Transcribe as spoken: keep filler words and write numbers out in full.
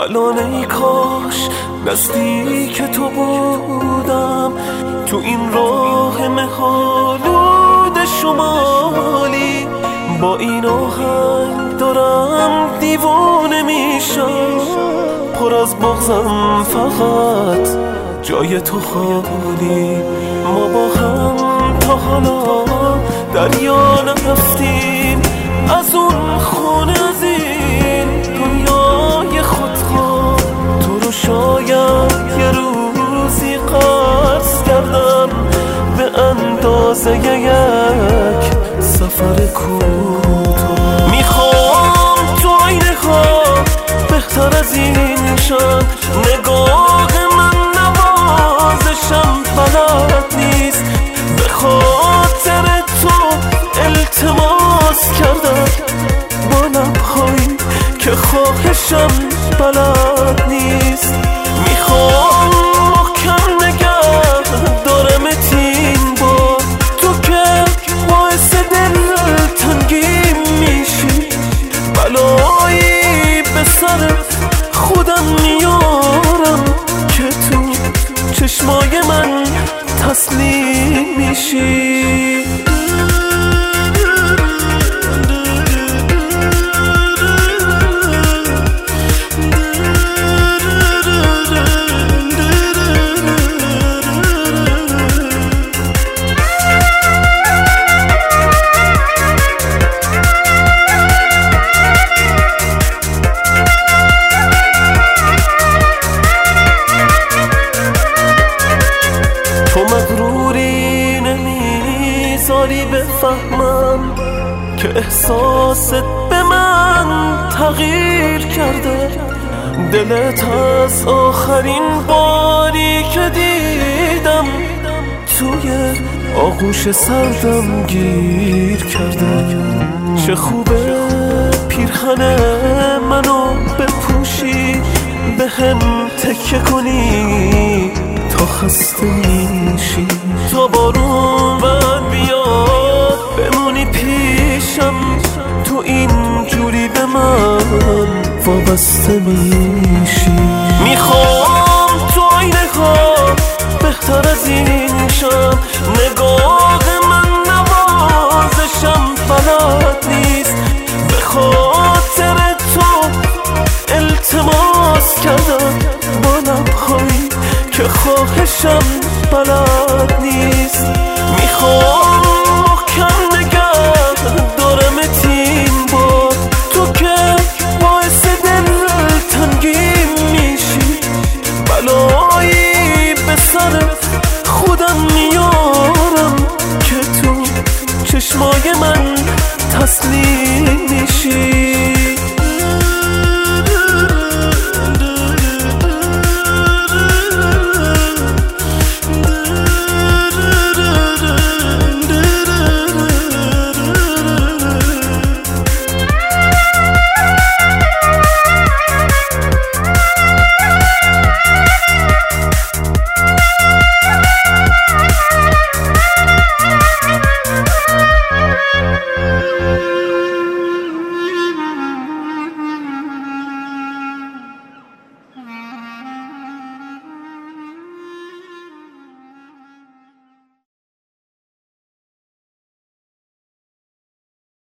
الان ای کاش نزدیک تو بودم، تو این راه مه‌آلود شمالی. با این آهنگ دارم دیوانه میشم، پر از بغضم فقط جای تو خالی. ما با هم تا حالا دریا نرفتیم، از اون خونه از این دنیای خودخواه. تو رو شاید یه روزی قصد کردم به اندازه یک سفر کوتاه. میخوام تو آینه ها بهتر از این شد، نگاه من نوازشم بلد نیست. به خاطر تو التماس کردم با لبهایی که خواهشم بلد نیست. میخوام محکم نگه دارمت این بار، تو که باعث دل تنگی میشی. بلایی به سر خودم میارم که تو چشمای من تسلیم میشی. نمیذاری بفهمم که احساست به من تغییر کرده. دلت از آخرین باری که دیدم توی آغوش سردم گیر کرده. چه خوبه پیرهن منو بپوشی، به هم تکیه کنی تا خسته میشی. تا بارون بند بیاد بمونی پیشم، تو این جوری به من وابسته میشی. میخوام تو آینه ها بهتر از این شم، نگاه من نوازشم بلد نیست. به خاطر تو التماس کردم با لبهایی که خواهشم بلد نیست. میخوام محکم نگه دارمت این بار، تو که باعث دل تنگی میشی. بلایی به سر خودم میارم که تو چشمای من تسلیم میشی.